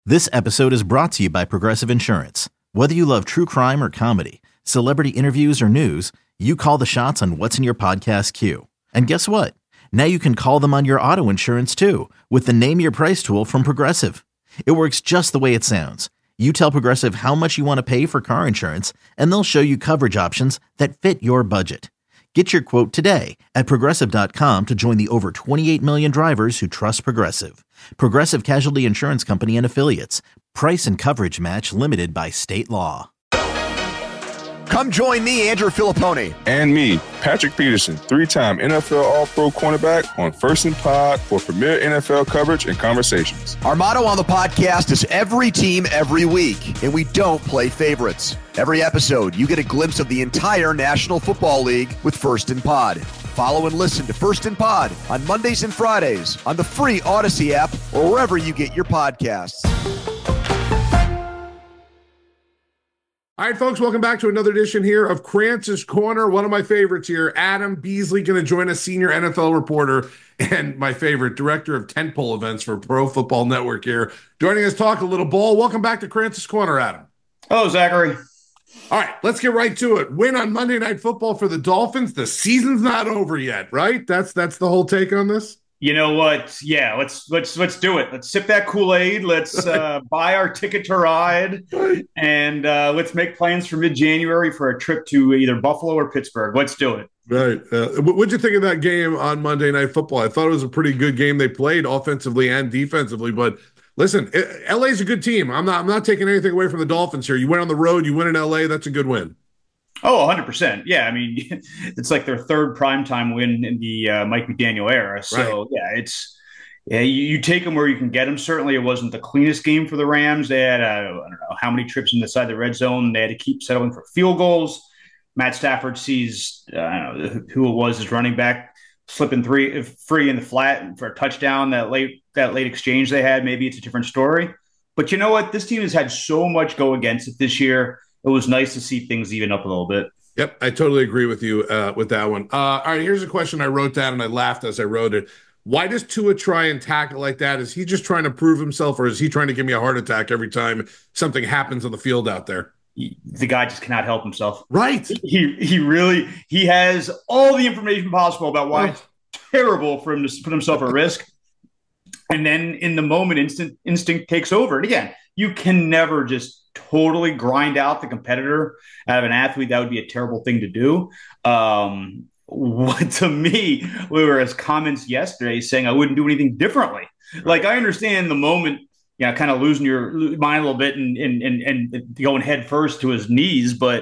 This episode is brought to you by Progressive Insurance. Whether you love true crime or comedy, celebrity interviews or news, you call the shots on what's in your podcast queue. And guess what? Now you can call them on your auto insurance too with the Name Your Price tool from Progressive. It works just the way it sounds. You tell Progressive how much you want to pay for car insurance, and they'll show you coverage options that fit your budget. Get your quote today at Progressive.com to join the over 28 million drivers who trust Progressive. Progressive Casualty Insurance Company and Affiliates. Price and coverage match limited by state law. Come join me, Andrew Filippone. And me, Patrick Peterson, three-time NFL All-Pro cornerback on First and Pod for premier NFL coverage and conversations. Our motto on the podcast is every team, every week, and we don't play favorites. Every episode, you get a glimpse of the entire National Football League with First and Pod. Follow and listen to First and Pod on Mondays and Fridays on the free Odyssey app or wherever you get your podcasts. All right, folks, welcome back to another edition here of Krantz's Corner. One of my favorites here, Adam Beasley, going to join us, senior NFL reporter and my favorite, director of tentpole events for Pro Football Network here, joining us talk a little ball. Welcome back to Krantz's Corner, Adam. Hello, Zachary. All right, let's get right to it. Win on Monday Night Football for the Dolphins. The season's not over yet, right? That's the whole take on this? You know what? Yeah, let's do it. Let's sip that Kool-Aid. Let's buy our ticket to ride, and let's make plans for mid-January for a trip to either Buffalo or Pittsburgh. Let's do it. Right. What'd you think of that game on Monday Night Football? I thought it was a pretty good game they played offensively and defensively. But listen, LA's a good team. I'm not taking anything away from the Dolphins here. You went on the road. You win in LA. That's a good win. Oh, 100%. Yeah, I mean, it's like their third primetime win in the Mike McDaniel era. So, right. Yeah, you take them where you can get them. Certainly, it wasn't the cleanest game for the Rams. They had, I don't know how many trips inside the red zone. They had to keep settling for field goals. Matt Stafford sees, I don't know who it was, his running back, slipping free in the flat for a touchdown. That late exchange they had, maybe it's a different story. But you know what? This team has had so much go against it this year. It was nice to see things even up a little bit. Yep, I totally agree with you with that one. All right, here's a question I wrote down, and I laughed as I wrote it. Why does Tua try and tackle like that? Is he just trying to prove himself, or is he trying to give me a heart attack every time something happens on the field out there? The guy just cannot help himself. Right. He has all the information possible about why it's terrible for him to put himself at risk. And then in the moment, instinct takes over. And again, you can never just totally grind out the competitor out of an athlete. That would be a terrible thing to do. To me, we were as comments yesterday saying I wouldn't do anything differently. Like, I understand the moment, kind of losing your mind a little bit and going head first to his knees. But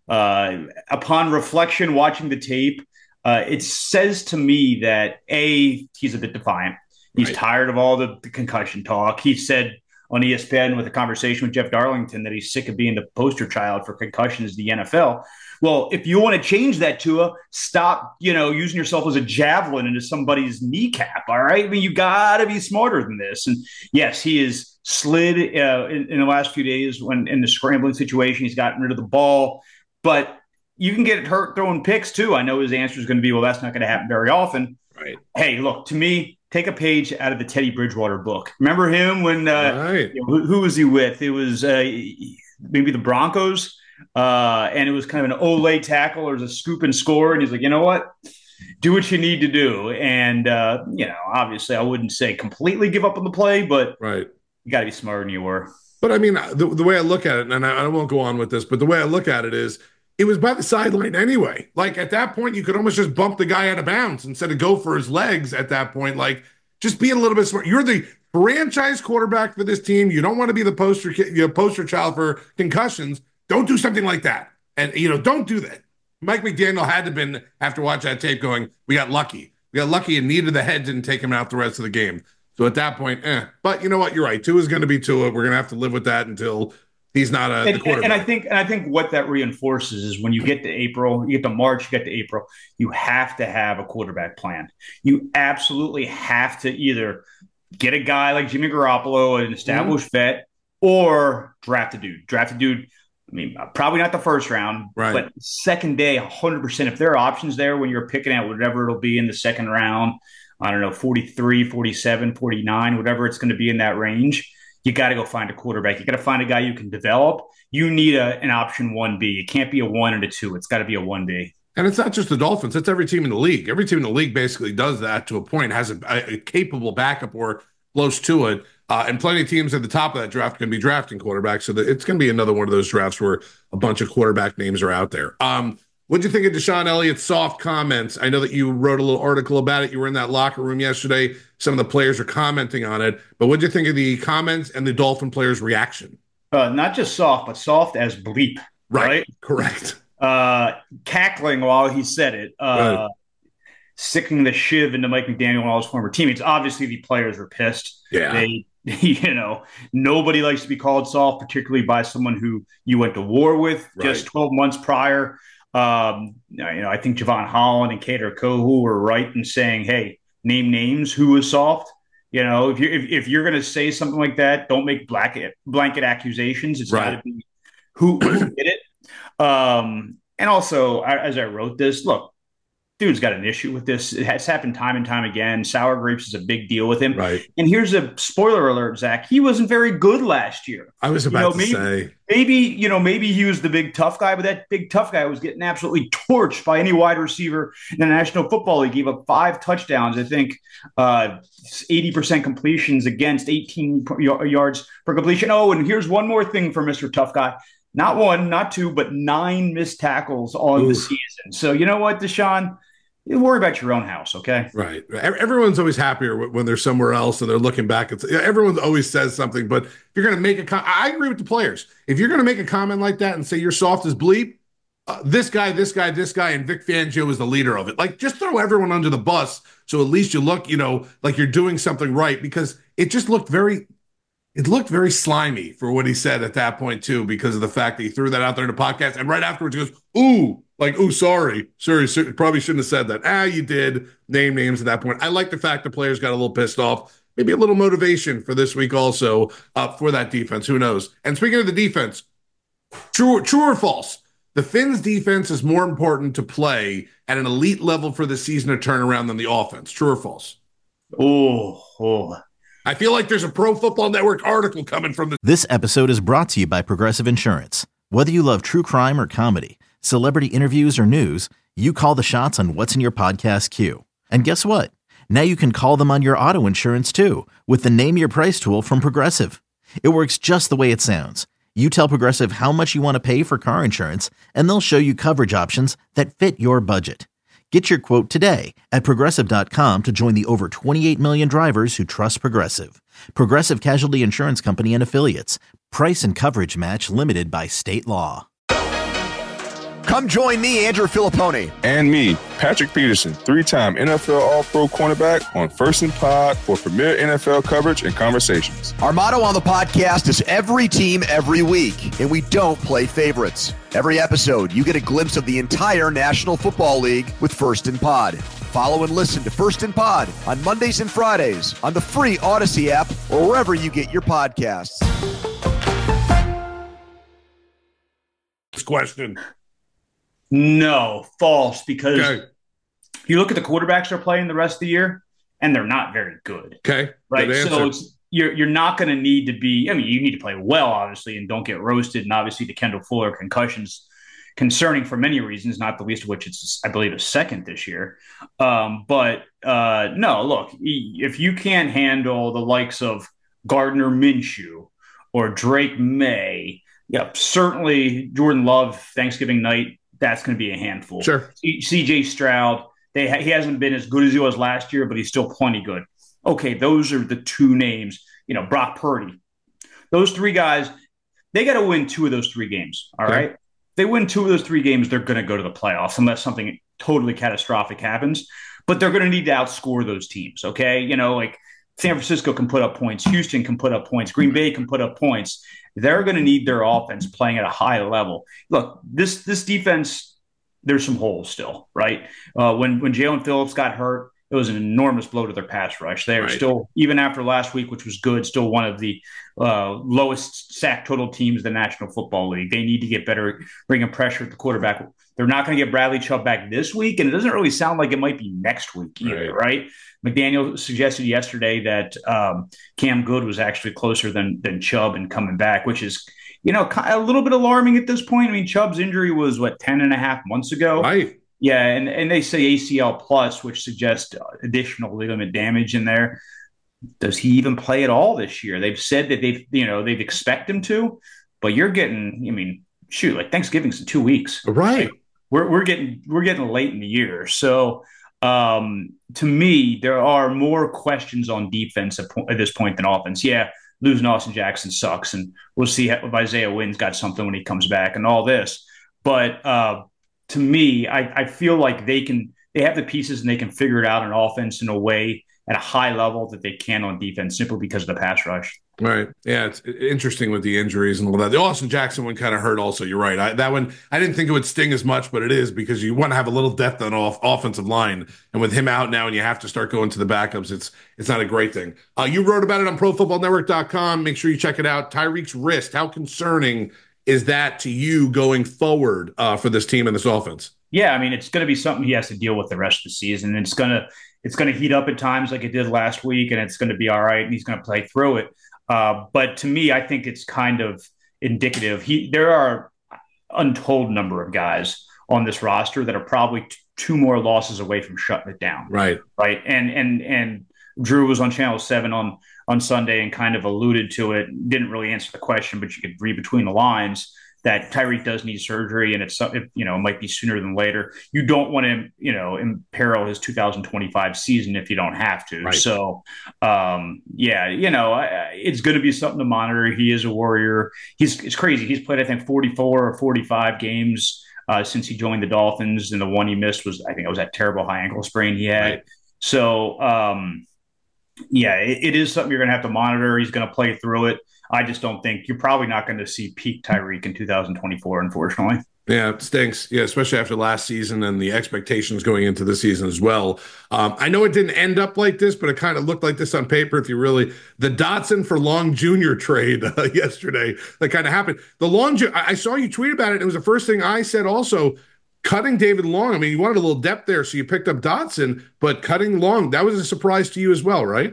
upon reflection, watching the tape, it says to me that he's a bit defiant. He's tired of all the concussion talk. He said on ESPN with a conversation with Jeff Darlington that he's sick of being the poster child for concussions in the NFL. Well, if you want to change that, Tua, stop, using yourself as a javelin into somebody's kneecap. All right. I mean, you got to be smarter than this. And yes, he has slid in the last few days when in the scrambling situation, he's gotten rid of the ball, but you can get hurt throwing picks too. I know his answer is going to be, well, that's not going to happen very often. Right. Hey, look, to me, take a page out of the Teddy Bridgewater book. Remember him when who was he with? It was maybe the Broncos, and it was kind of an Olay tackle or a scoop and score. And he's like, you know what? Do what you need to do. And, obviously I wouldn't say completely give up on the play, but you got to be smarter than you were. But, I mean, the way I look at it, and I won't go on with this, but the way I look at it is, it was by the sideline anyway. Like, at that point, you could almost just bump the guy out of bounds instead of go for his legs at that point. Like, just be a little bit smart. You're the franchise quarterback for this team. You don't want to be the poster child for concussions. Don't do something like that. And, don't do that. Mike McDaniel had to have been, after watching that tape, going, we got lucky. We got lucky and needed the head didn't take him out the rest of the game. So at that point, But you know what? You're right. Tua is going to be Tua. We're going to have to live with that until he's not the quarterback. And I think what that reinforces is when you get to April, you get to March, you get to April, you have to have a quarterback plan. You absolutely have to either get a guy like Jimmy Garoppolo, an established vet, or draft a dude. I mean, probably not the first round, but second day, 100%. If there are options there when you're picking out whatever it'll be in the second round, I don't know, 43, 47, 49, whatever it's going to be in that range, you got to go find a quarterback. You got to find a guy you can develop. You need an option 1B. It can't be a 1 and a 2. It's got to be a 1B. And it's not just the Dolphins. It's every team in the league. Every team in the league basically does that to a point, has a capable backup or close to it. And plenty of teams at the top of that draft can be drafting quarterbacks. So it's going to be another one of those drafts where a bunch of quarterback names are out there. What'd you think of Deshaun Elliott's soft comments? I know that you wrote a little article about it. You were in that locker room yesterday. Some of the players are commenting on it. But what'd you think of the comments and the Dolphin players' reaction? Not just soft, but soft as bleep. Right? Correct. Cackling while he said it. Right. Sticking the shiv into Mike McDaniel and all his former teammates. Obviously, the players were pissed. Yeah. Nobody likes to be called soft, particularly by someone who you went to war with just 12 months prior. I think Javon Holland and Kader Kohu were right in saying, hey, name names, who is soft. If you're going to say something like that, don't make blanket accusations. It's got to be who did it. And also, as I wrote this, look, dude's got an issue with this. It has happened time and time again. Sour grapes is a big deal with him. Right. And here's a spoiler alert, Zach. He wasn't very good last year. I was about to say. Maybe he was the big tough guy, but that big tough guy was getting absolutely torched by any wide receiver in the National Football League. He gave up 5 touchdowns, I think, 80% completions against 18 yards per completion. Oh, and here's one more thing for Mr. Tough Guy. Not 1, not 2, but 9 missed tackles on the season. So you know what, Deshaun? You worry about your own house, okay? Right. Everyone's always happier when they're somewhere else and they're looking back. Everyone always says something, but if you're going to make I agree with the players. If you're going to make a comment like that and say you're soft as bleep, this guy, and Vic Fangio is the leader of it. Like, just throw everyone under the bus so at least you look, like you're doing something right, because it just looked very slimy for what he said at that point, too, because of the fact that he threw that out there in the podcast. And right afterwards, he goes, sorry, probably shouldn't have said that. You did name names at that point. I like the fact the players got a little pissed off. Maybe a little motivation for this week also for that defense. Who knows? And speaking of the defense, true or false? The Finns defense is more important to play at an elite level for the season to turn around than the offense. True or false? I feel like there's a Pro Football Network article coming from This episode is brought to you by Progressive Insurance. Whether you love true crime or comedy, celebrity interviews or news, you call the shots on what's in your podcast queue. And guess what? Now you can call them on your auto insurance too with the Name Your Price tool from Progressive. It works just the way it sounds. You tell Progressive how much you want to pay for car insurance, and they'll show you coverage options that fit your budget. Get your quote today at Progressive.com to join the over 28 million drivers who trust Progressive. Progressive Casualty Insurance Company and Affiliates. Price and coverage match limited by state law. Come join me, Andrew Filippone. And me, Patrick Peterson, 3-time NFL All-Pro cornerback on First and Pod for premier NFL coverage and conversations. Our motto on the podcast is every team, every week, and we don't play favorites. Every episode, you get a glimpse of the entire National Football League with First and Pod. Follow and listen to First and Pod on Mondays and Fridays on the free Odyssey app or wherever you get your podcasts. this question. No, false, because you look at the quarterbacks they're playing the rest of the year, and they're not very good. Okay. Right. So you're not going to need to be, you need to play well, obviously, and don't get roasted. And obviously the Kendall Fuller concussions concerning for many reasons, not the least of which it's, I believe, a second this year. But no, look, if you can't handle the likes of Gardner Minshew or Drake May, certainly Jordan Love, Thanksgiving night, that's going to be a handful. Sure. CJ Stroud, he hasn't been as good as he was last year, but he's still plenty good. Okay, those are the two names. Brock Purdy. Those three guys, they got to win two of those three games, all right? If they win two of those three games, they're going to go to the playoffs unless something totally catastrophic happens. But they're going to need to outscore those teams, okay? Like San Francisco can put up points. Houston can put up points. Green Bay can put up points. They're going to need their offense playing at a high level. Look, this defense, there's some holes still, right? When Jalen Phillips got hurt, it was an enormous blow to their pass rush. They are still, even after last week, which was good, still one of the lowest sack total teams in the National Football League. They need to get better bringing pressure at the quarterback. They're not going to get Bradley Chubb back this week, and it doesn't really sound like it might be next week either, right? McDaniel suggested yesterday that Cam Good was actually closer than Chubb in coming back, which is, a little bit alarming at this point. I mean, Chubb's injury was, 10 and a half months ago? Right. Yeah, and they say ACL plus, which suggests additional ligament damage in there. Does he even play at all this year? They've said that they've expect him to, but you're getting, Thanksgiving's in 2 weeks. Right. We're getting late in the year. So to me, there are more questions on defense at this point than offense. Yeah, losing Austin Jackson sucks, and we'll see if Isaiah Wynn's got something when he comes back and all this. But to me, I feel like they have the pieces and they can figure it out on offense in a way at a high level that they can on defense simply because of the pass rush. Right. Yeah, it's interesting with the injuries and all that. The Austin Jackson one kind of hurt also. You're right. That one, I didn't think it would sting as much, but it is because you want to have a little depth on offensive line. And with him out now and you have to start going to the backups, it's not a great thing. You wrote about it on ProFootballNetwork.com. Make sure you check it out. Tyreek's wrist, how concerning is that to you going forward for this team and this offense? Yeah, I mean, it's going to be something he has to deal with the rest of the season. It's going to heat up at times like it did last week, and it's going to be all right, and he's going to play through it. But to me, I think it's kind of indicative. There are untold number of guys on this roster that are probably two more losses away from shutting it down. Right. And Drew was on Channel 7 on Sunday and kind of alluded to it. Didn't really answer the question, but you could read between the lines that Tyreek does need surgery, and it might be sooner than later. You don't want to, imperil his 2025 season if you don't have to. Right. So, it's going to be something to monitor. He is a warrior. It's crazy. He's played, I think, 44 or 45 games since he joined the Dolphins, and the one he missed was, I think it was that terrible high ankle sprain he had. Right. So, it is something you're going to have to monitor. He's going to play through it. I just don't think you're probably not going to see peak Tyreek in 2024, unfortunately. Yeah, it stinks. Yeah, especially after last season and the expectations going into the season as well. I know it didn't end up like this, but it kind of looked like this on paper. If you really, the Dotson for Long Jr. trade yesterday, that kind of happened. I saw you tweet about it. It was the first thing I said also. Cutting David Long, I mean, you wanted a little depth there, so you picked up Dotson, but cutting Long, that was a surprise to you as well, right?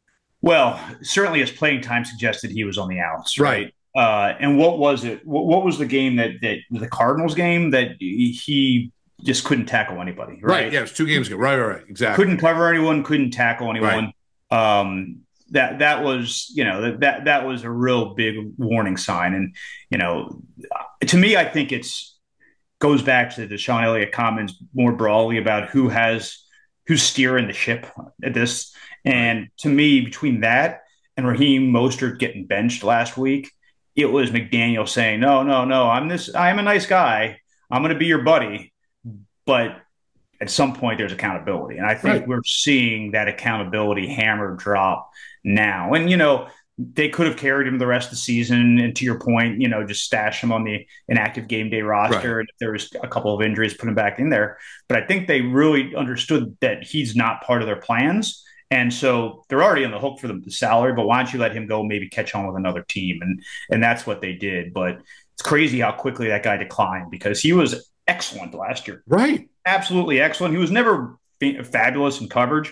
Well, certainly his playing time suggested he was on the outs, right? And what was it? What was the game that the Cardinals game that he just couldn't tackle anybody, right? Yeah, it was 2 games ago. Right, exactly. Couldn't cover anyone, couldn't tackle anyone. Right. That was, that was a real big warning sign. And, to me, I think goes back to the Sean Elliott comments more broadly about who's steering the ship at this. And to me, between that and Raheem Mostert getting benched last week, it was McDaniel saying, no, I'm a nice guy. I'm going to be your buddy. But at some point, there's accountability. And I think we're seeing that accountability hammer drop now. And, they could have carried him the rest of the season. And to your point, just stash him on the inactive game day roster. Right. And if there was a couple of injuries, put him back in there. But I think they really understood that he's not part of their plans. And so they're already on the hook for the salary, but why don't you let him go, maybe catch on with another team? And that's what they did. But it's crazy how quickly that guy declined because he was excellent last year. Right. Absolutely excellent. He was never fabulous in coverage.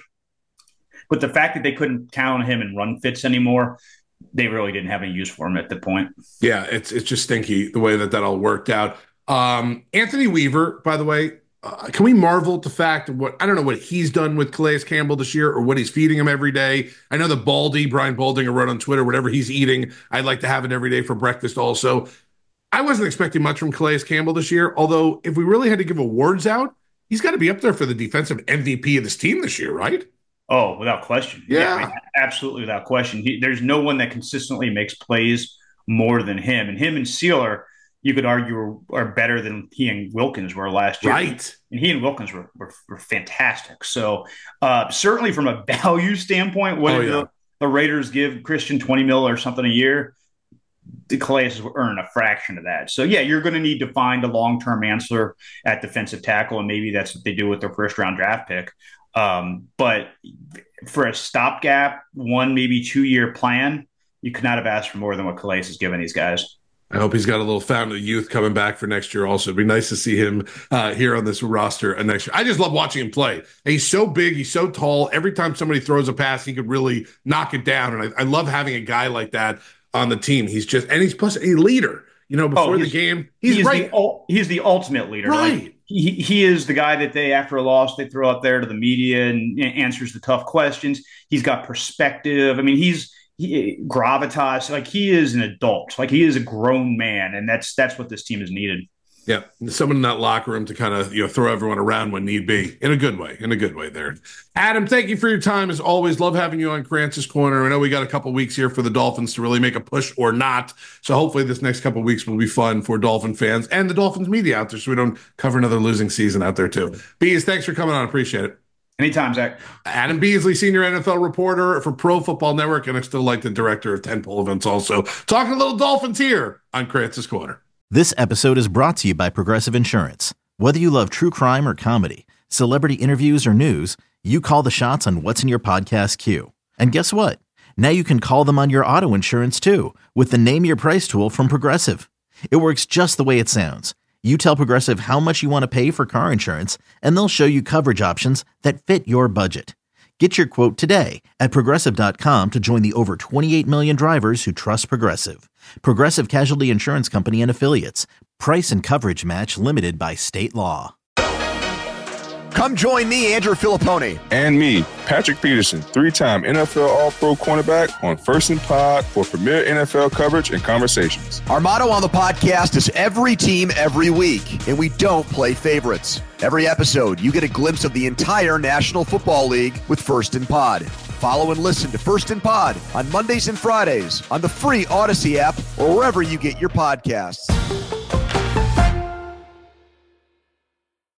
But the fact that they couldn't count on him in run fits anymore, they really didn't have any use for him at the point. Yeah, it's just stinky the way that all worked out. Anthony Weaver, by the way, can we marvel at the fact of I don't know what he's done with Calais Campbell this year or what he's feeding him every day. I know the Brian Baldinger wrote on Twitter, whatever he's eating, I'd like to have it every day for breakfast also. I wasn't expecting much from Calais Campbell this year, although if we really had to give awards out, he's got to be up there for the defensive MVP of this team this year, right? Oh, without question. Yeah. I mean, absolutely without question. There's no one that consistently makes plays more than him. And him and Sealer, you could argue, are better than he and Wilkins were last year. Right. And he and Wilkins were fantastic. So certainly from a value standpoint, what did the Raiders give Christian $20 million or something a year? The Calais will earn a fraction of that. So, yeah, you're going to need to find a long-term answer at defensive tackle, and maybe that's what they do with their first-round draft pick. But for a stopgap, 1, maybe 2 year plan, you could not have asked for more than what Calais has given these guys. I hope he's got a little fountain of youth coming back for next year also. It'd be nice to see him here on this roster next year. I just love watching him play. And he's so big. He's so tall. Every time somebody throws a pass, he could really knock it down. And I love having a guy like that on the team. He's plus a leader. Before the game, he's right. He's the ultimate leader. Right. Like, he is the guy that after a loss, they throw up there to the media and answers the tough questions. He's got perspective. I mean, he's gravitas. Like, he is an adult. Like, he is a grown man, and that's what this team has needed. Yeah, someone in that locker room to kind of throw everyone around when need be, in a good way there. Adam, thank you for your time as always. Love having you on Krantz's Corner. I know we got a couple weeks here for the Dolphins to really make a push or not, so hopefully this next couple weeks will be fun for Dolphin fans and the Dolphins media out there, so we don't cover another losing season out there too. Bees, thanks for coming on. Appreciate it. Anytime, Zach. Adam Beasley, senior NFL reporter for Pro Football Network, and I'm still like the director of Tentpole Events also. Talking a little Dolphins here on Krantz's Corner. This episode is brought to you by Progressive Insurance. Whether you love true crime or comedy, celebrity interviews or news, you call the shots on what's in your podcast queue. And guess what? Now you can call them on your auto insurance too with the Name Your Price tool from Progressive. It works just the way it sounds. You tell Progressive how much you want to pay for car insurance, and they'll show you coverage options that fit your budget. Get your quote today at Progressive.com to join the over 28 million drivers who trust Progressive. Progressive Casualty Insurance Company and Affiliates. Price and coverage match limited by state law. Come join me, Andrew Filippone. And me, Patrick Peterson, 3-time NFL All-Pro cornerback on First and Pod for premier NFL coverage and conversations. Our motto on the podcast is every team, every week, and we don't play favorites. Every episode, you get a glimpse of the entire National Football League with First and Pod. Follow and listen to First and Pod on Mondays and Fridays on the free Odyssey app or wherever you get your podcasts.